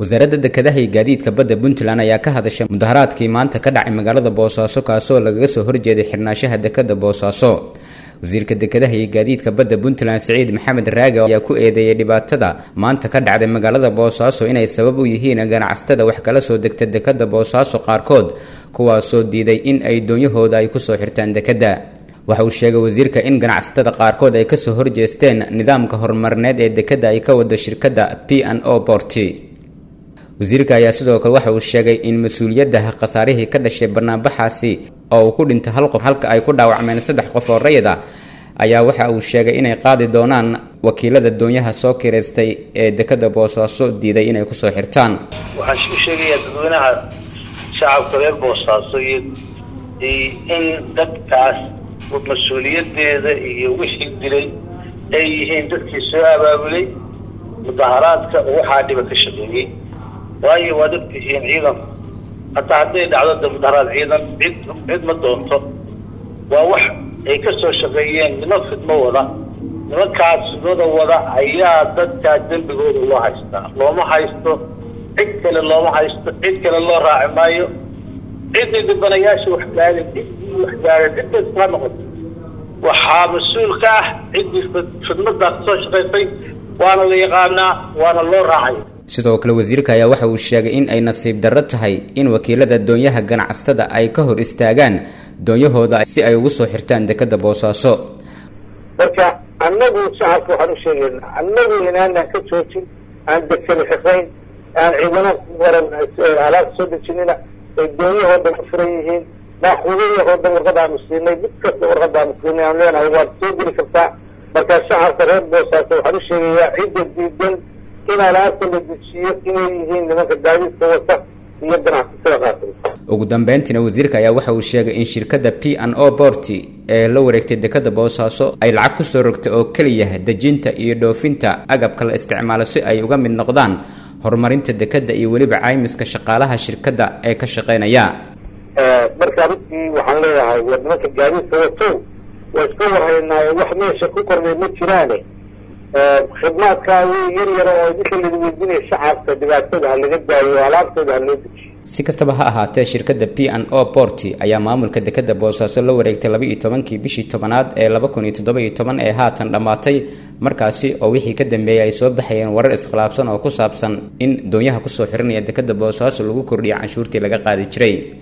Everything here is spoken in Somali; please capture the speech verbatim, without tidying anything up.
wasaaradda dekedaha iyo gaadiidka badda Puntland ayaa ka hadashay mudaharaadkii maanta ka dhacay magaalada Boosaaso kaasoo lagaga soo horjeeday xirnaanshaha dekada Boosaaso. wasiirka dekedaha iyo gaadiidka badda Puntland Saciid Maxamed Raage ayaa ku eedeeyay dhibaatada maanta ka dhacday magaalada Boosaaso inay sabab u yihiin ganacsatada wax kala soo degta dekada Boosaaso qaarkood kuwaasoo diiday in ay doonyahooda ay ku soo xirtaan dekada. waxa uu sheegay wasiirka in ganacsatada qaarkood ay ka soo horjeesteen nidaamka horumarineed ee dekada ay ka wado shirkadda P and O Port. wasiirka ayaa sidoo kale waxa uu sheegay in mas'uuliyadda qasaarihii ka dhashay barnaamijkaasi oo uu ku dhintay hal qof halka ay ku dhaawacmeen saddex qof oo rayid ah ayaa waxa uu sheegay inay qaadi doonaan wakiilada doonyaha soo kireystay ee dekada Boosaaso diiday inay ku soo xirtaan. waxaan u sheegayaa dadweynaha shacabka reer Boosaaso in dadkaas mas'uuliyadeeda iyo wixii dilay ay yihiin dadkii soo abaabulay mudaharaadka waxaa dhiba ka shaqeeyay waayo waa dadkiin ciidan hatta hadday dhacdo mudaharaad ciidan cid cid ma doonto waa wax ay ka soo shaqeeyeen nima fidmo wada nimankaas wada wada ayaa dadka dembigooda loo haystaa looma haysto cid kale looma haysto cid kale loo raaci maayo cidii dibanayaasha wax gaarin cidii wax gaarin cidii ka noqotay waxaa mas'uul ka ah cidii fidmada soo shaqeysay waana la yaqaanaa waana loo raacay. sidoo kale wasiirka ayaa waxa uu sheegay in ay nasiib darro tahay in wakiilada doonyaha ganacsatada ay ka hor istaagaan doonyahooda si ay ugu soo xirtaan dekada Boosaaso. marka annagu shacabku waxaan u sheegaynaa annagu inaanaan ka joojin aan dekada xirayn aan ciidamada waran alaab soo dejinina ay doonyahooda ku furan yihiin naaxuudayahooda warqadaan siinay mid kasta warqadaan siinay aan leenahay waad soo geli kartaa. marka shacabka reer Boosaaso waxaan u sheegayaa cidda diidan in alaabta la dejiyo inay yihiin nimanka gaadiidka wata iyo ganacsatada qaarkood. ugu dambeyntiina wasiirka ayaa waxa uu sheegay in shirkadda P and O Port ee la wareegtay dekada Boosaaso ay lacag ku soo rogtay oo kaliya dejinta iyo dhoofinta agabka la isticmaalo si ay uga mid noqdaan horumarinta dekada iyo waliba caymiska shaqaalaha shirkadda ee ka shaqeynaya. ee marka runtii waxaan leeyahay nimanka gaadiidka wato waa iska warhaynaa wax meesha ku qornay ma jiraan khidmaadka yar yar oo dadka la weydiinay shacabka dhibaatada laga daayo alaabtooda loo dejiyo. si kastaba ha ahaatee shirkadda P and O Port ayaa maamulka dekada Boosaaso la wareegtay laba iyo tobankii bishii tobnaad ee laba kun iyo toddoba iyo toban ee haatan dhamaatay markaasi oo wixii ka dambeeyay ay soo baxayeen warar iskhilaafsan oo ku saabsan in doonyaha ku soo xiranaya dekada Boosaaso lagu kordhiyo canshuurtii laga qaadi jiray.